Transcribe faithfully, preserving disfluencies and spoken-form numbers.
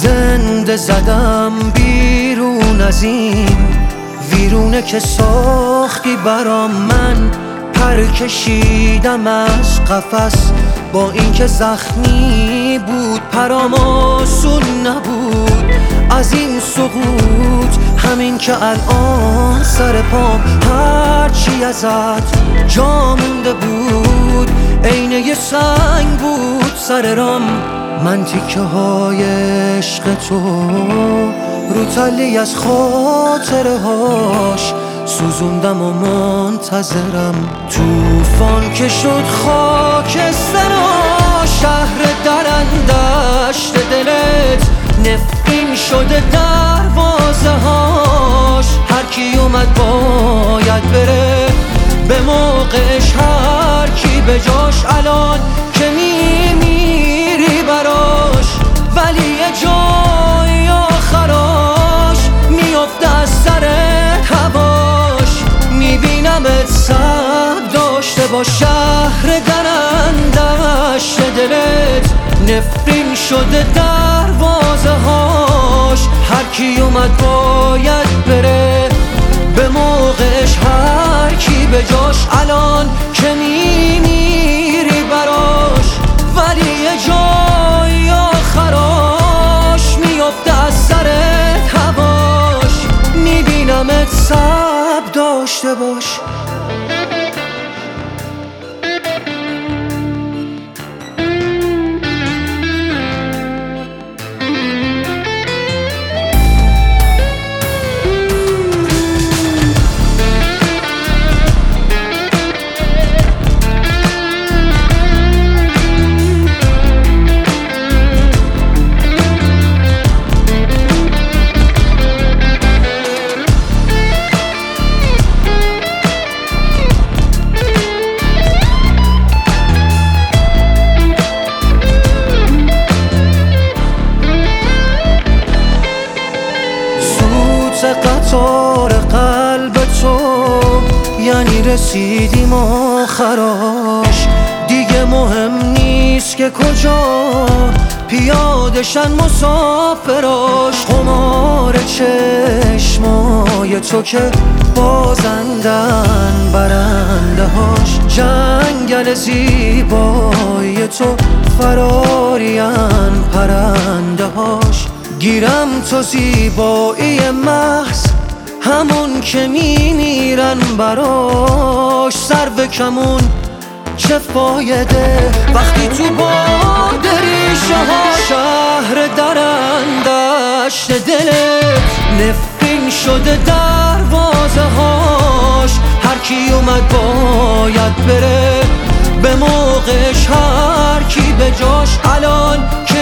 زنده زدم بیرون از این ویرونه که ساختی برام. من پر کشیدم از قفس با اینکه زخمی بود، پرام آسون نبود از این سقوط. همین که الان سر پام هرچی ازت جا مونده بود عین یه سنگ بود سر رام. من تیکه های عشق تو رو تلی از خاطره هاش سوزوندم و منتظرم. توفان که شد خاکسترا، شهر درندشت دلت نفرین شده دروازه هاش. هر کی اومد باید بره به موقعش، هر کی به جاش الان که میمیری براش. ولی یه جای آخراش میفته از سرت هواش. میبینمت سب داشته با شهر درندشت دلت نفرین شده دروازه هاش. هر کی اومد باید بره به موقعش، هر کی به جاش الان که میمیری براش. ولی یه جای آخراش میفته از سرت هواش. میبینمت سب داشته باش. قطار قلب تو یعنی رسیدیم آخراش. دیگه مهم نیست که کجا پیادشن مسافراش. خمار چشمای تو که بازندن برنده هاش. جنگل زیبای تو فرارین پرنده هاش. گیرم تو زیبایی محض همون که میمیرن براش. سر به کمون چه فایده وقتی تو باد ریشه ها. شهر درندشت دلت نفرین شده دروازه هاش. هر کی اومد باید بره به موقعش، هر کی به جاش الان